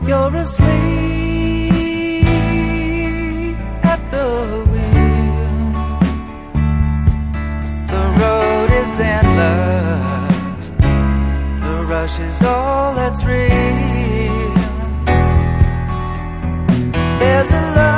You're asleep at the wheel. The road is endless. The rush is all that's real. There's a love